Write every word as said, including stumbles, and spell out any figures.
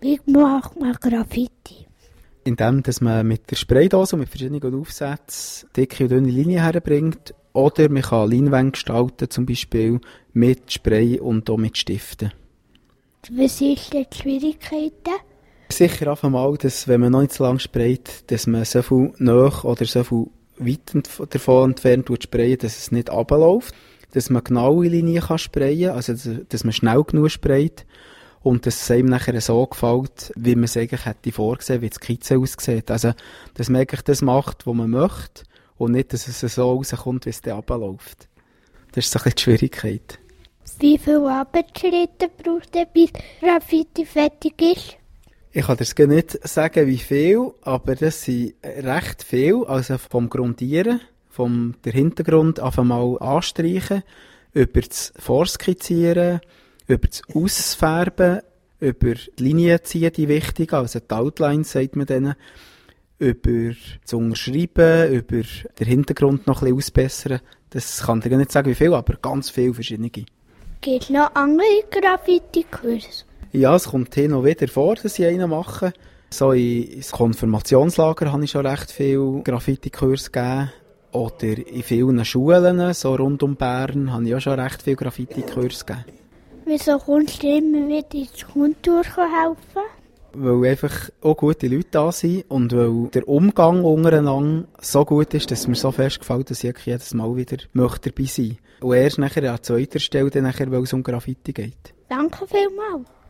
Wie macht man Graffiti? Indem dass man mit der Spraydose und mit verschiedenen Aufsätzen dicke und dünne Linien herbringt. Oder man kann Leinwände gestalten, zum Beispiel mit Spray und auch mit Stiften. Was sind die Schwierigkeiten? Sicher auf einmal, dass wenn man noch nicht so lange sprayt, dass man so viel nahe oder so viel weit davon entfernt sprayen, dass es nicht runterläuft. Dass man genaue Linien kann sprayen kann, also dass man schnell genug sprayt. Und dass es einem nachher so gefällt, wie man es eigentlich hätte vorgesehen, wie die Skizze aussieht. Also, dass man eigentlich das macht, was man möchte, und nicht, dass es so rauskommt, wie es dann runterläuft. Das ist so ein bisschen die Schwierigkeit. Wie viele Arbeitsschritte braucht ihr, bis Graffiti fertig ist? Ich kann dir nicht sagen, wie viel, aber das sind recht viel. Also vom Grundieren, vom der Hintergrund einfach mal anstreichen, über das Vorskizzieren, über das Ausfärben, über die Linien ziehen, die wichtigen, also die Outlines sagt man denen, über das Unterschreiben, über den Hintergrund noch ein bisschen ausbessern. Das kann ich dir nicht sagen, wie viel, aber ganz viele verschiedene. Gibt es noch andere Graffiti-Kurse? Ja, es kommt hin und wieder vor, dass ich einen mache. So ins Konfirmationslager habe ich schon recht viele Graffiti-Kurse gegeben. Oder in vielen Schulen, so rund um Bern, habe ich auch schon recht viele Graffiti-Kurse gegeben. Wieso kommst du immer wieder ins Kunsttour helfen? Weil einfach auch gute Leute da sind und weil der Umgang untereinander so gut ist, dass mir so fest gefällt, dass ich jedes Mal wieder möchte dabei sein möchte. Und erst nachher an zweiter Stelle, dann nachher, weil es um Graffiti geht. Danke vielmals.